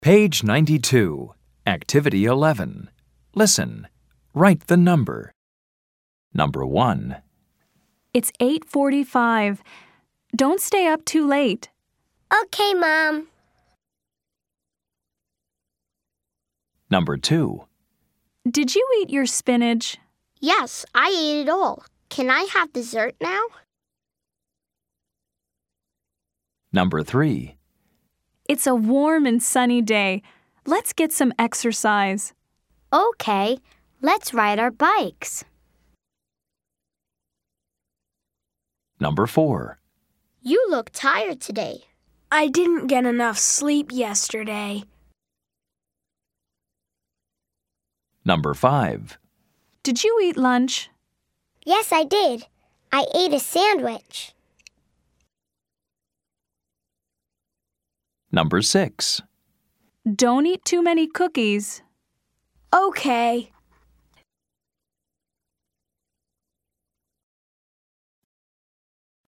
Page 92, Activity 11. Listen. Write the number. Number 1, It's 8:45. Don't stay up too late. Okay, Mom. Number 2, Did you eat your spinach? Yes, I ate it all. Can I have dessert now? Number 3, It's a warm and sunny day. Let's get some exercise. Okay, let's ride our bikes. Number 4, You look tired today. I didn't get enough sleep yesterday. Number 5, Did you eat lunch? Yes, I did. I ate a sandwich. Number 6, Don't eat too many cookies. Okay.